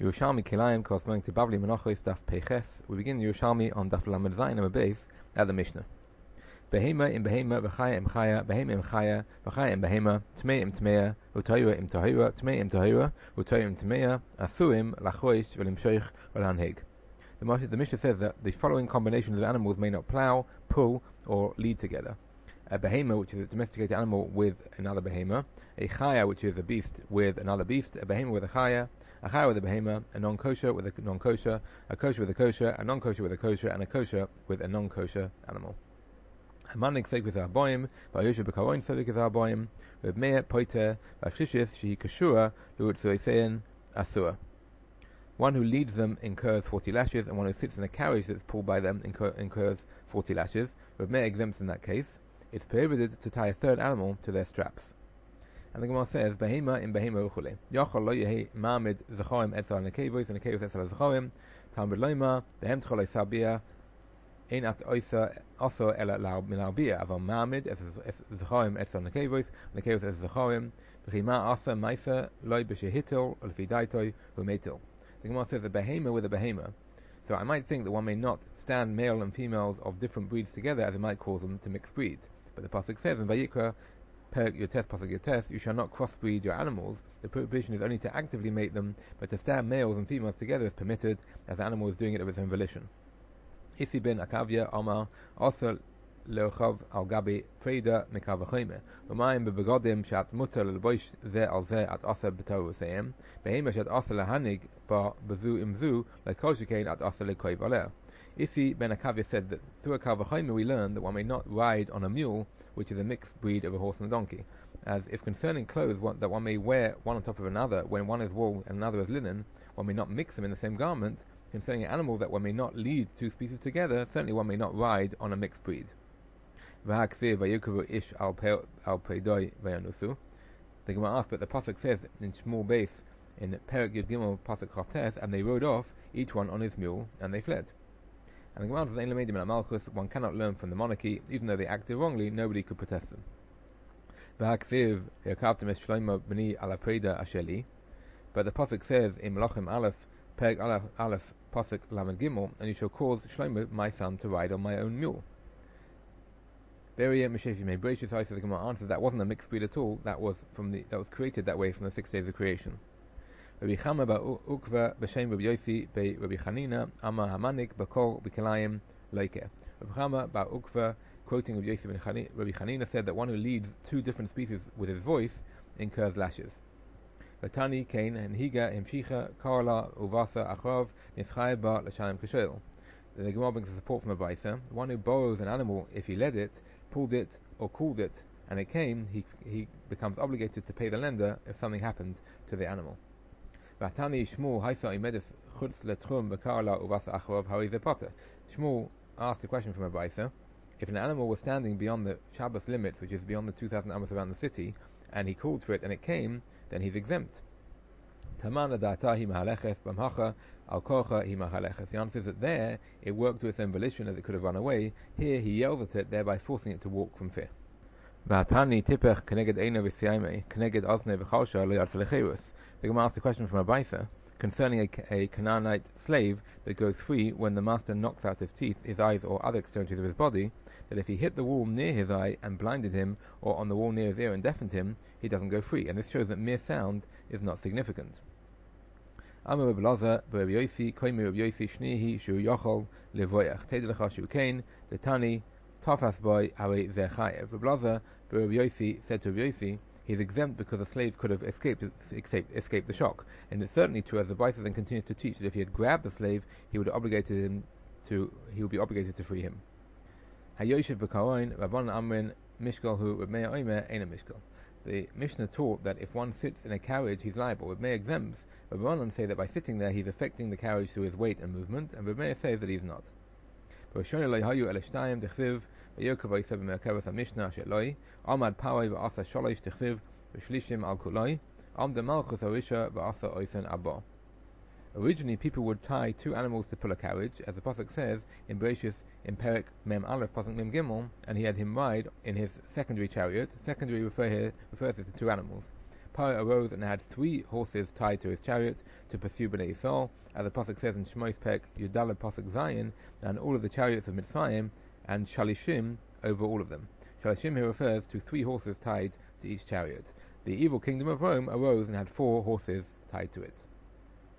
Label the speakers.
Speaker 1: Yerushalmi Kilayim corresponding to Bavli Menachos Daf Peches. We begin Yerushalmi on Daf Lamed Zayin and base at the Mishnah. Behema im behema, v'chaya im chaya, behema im chaya, v'chaya im behema, tmei im tmeya, u'toyua im tohua, tmei im tohua, u'toyua im tmeya, asuim lachoish v'limshoich v'lanhig. The Mishnah says that the following combinations of animals may not plow, pull, or lead together. A behema, which is a domesticated animal with another behema, a chaya, which is a beast with another beast, a behema with a chaya with a behema, a non-kosher with a non-kosher, a kosher with a kosher, a non-kosher with a kosher, and a kosher with a non-kosher animal. Hamanik seik with Arboim, Vayosha Bekaroin seik with Arboim, with Mea Poiter, Vashishith, Shehi Kashua, Luutsuesein, Asua. One who leads them incurs 40 lashes, and one who sits in a carriage that's pulled by them incurs 40 lashes. With Mea exempts in that case. It's prohibited to tie a third animal to their straps. And the Gemara says, Behema in Behema Uchule. Yachal lo yehi ma'amid zachoim etzal nekevos, and nekevos etzal zachoim. Talmud loima, behem tcholei sabia, ein at oisa also ela milarbia, aval ma'amid zachoim etzal nekevos, nekevos etzal zachoim. V'chima asa maisa loy b'shehitil, ulfidaitoi humetil. The Gemara says a behema with a behema. So I might think that one may not stand male and females of different breeds together, as it might cause them to mix breeds. But the pasuk says in Vayikra, Perek Yotes pasuk Yotes, you shall not crossbreed your animals. The prohibition is only to actively mate them, but to stand males and females together is permitted, as the animal is doing it of its own volition. Isi ben Akavya Omar also leochav al gabi freda mekav v'chomer. Umayim bebegodim shat muter leboish ze al ze at asa b'toru seim. Behema shat asa lehanig ba bezu imzu lekol shekain at asa lekoiv aleh. Isi ben Akavya said that through a kav v'chomer we learn that one may not ride on a mule, which is a mixed breed of a horse and a donkey. As if concerning clothes that one may wear one on top of another, when one is wool and another is linen, one may not mix them in the same garment. Concerning an animal that one may not lead two species together, certainly one may not ride on a mixed breed. The Gemara asks, but the pasuk says in Shmuel base in Perek Yud Gimel pasuk Chates, and they rode off, each one on his mule, and they fled. And the Gemara says, Ein Lamedim El Malchus, one cannot learn from the monarchy, even though they acted wrongly, nobody could protest them. But the pasuk says in Melachim Aleph, Perek Aleph pasuk Lamed Gimel, and you shall cause Shlomo my son to ride on my own mule. Beria Meshefi Mei Breishis, I said the Gemara answered that wasn't a mixed breed at all. That was created that way from the 6 days of creation. Rabbi Chama ba Ukva b'Shem Rabbi Yosi be Rabbi Chanina Ama Hamanik b'Kol b'Kilayim Leike. Rabbi Chama ba Ukva, quoting Rabbi Yosi ben Rabbi Chanina, said that one who leads two different species with his voice incurs lashes. Vatani Kain and Higa Himshicha Karla Uvasa Achrav Nischai ba L'Shalem Kishel. The Gemara brings the support from a Baisa. The one who borrows an animal, if he led it, pulled it, or called it, and it came, he becomes obligated to pay the lender if something happened to the animal. Vatani Shmuel Haisa Imedif Chutz Letchum Bekarla Uvasa Achrav How is the potter? Shmuel asked a question from a Baisa. If an animal was standing beyond the Shabbos limits, which is beyond the 2,000 amos around the city, and he called for it and it came, then he's exempt. Tamana Datahi Mahalechef Bamhacha Al Kocha Hi Mahalechef. The answer is that there it worked to its own volition as it could have run away. Here he yells at it, thereby forcing it to walk from fear. Vatani Tipech Keneged Eina V'Siayme Keneged Osne V'Chalsha Lo Yartz Lecheirus. The Gemara asked a question from a Baisa concerning a Canaanite slave that goes free when the master knocks out his teeth, his eyes, or other extremities of his body, that if he hit the wall near his eye and blinded him, or on the wall near his ear and deafened him, he doesn't go free. And this shows that mere sound is not significant. Amar Reb Elazar Reb Yosi Koimi Reb Yosi Shnihi Shu Yochol Levoyach Tedelecha Shu Kain Detani Tafas Boy Awe Zechayev. Reb Elazar Reb Yosi said to Reb Yosi, he's exempt because a slave could have escaped the shock. And it's certainly true, as the Baisa then continues to teach, that if he had grabbed the slave, he would be obligated to free him. Hayoshev B'Karoin Rabban Amrin Mishkal Hu Reb Meir Omer Eina Mishkal. The Mishnah taught that if one sits in a carriage, he's liable. Reb Meir exempts. Rabbanan say that by sitting there, he's affecting the carriage through his weight and movement, and Reb Meir says that he's not. Amad Pawai v'asa sholosh techsiv v'shlishim al kuloi am de malchus harisha v'asa oisen abba. Originally, people would tie two animals to pull a carriage, as the pasuk says in Bereshis in Perek Mem Aleph pasuk Mem Gimel, and he had him ride in his secondary chariot. Secondary refers to two animals. Pawai arose and had 3 horses tied to his chariot, to pursue Bnei Yisrael, as the pasuk says in Shmos Pek Yudalad pasuk Zion, and all of the chariots of Mitzrayim, and Shalishim over all of them. Shalishim here refers to 3 horses tied to each chariot. The evil kingdom of Rome arose and had 4 horses tied to it.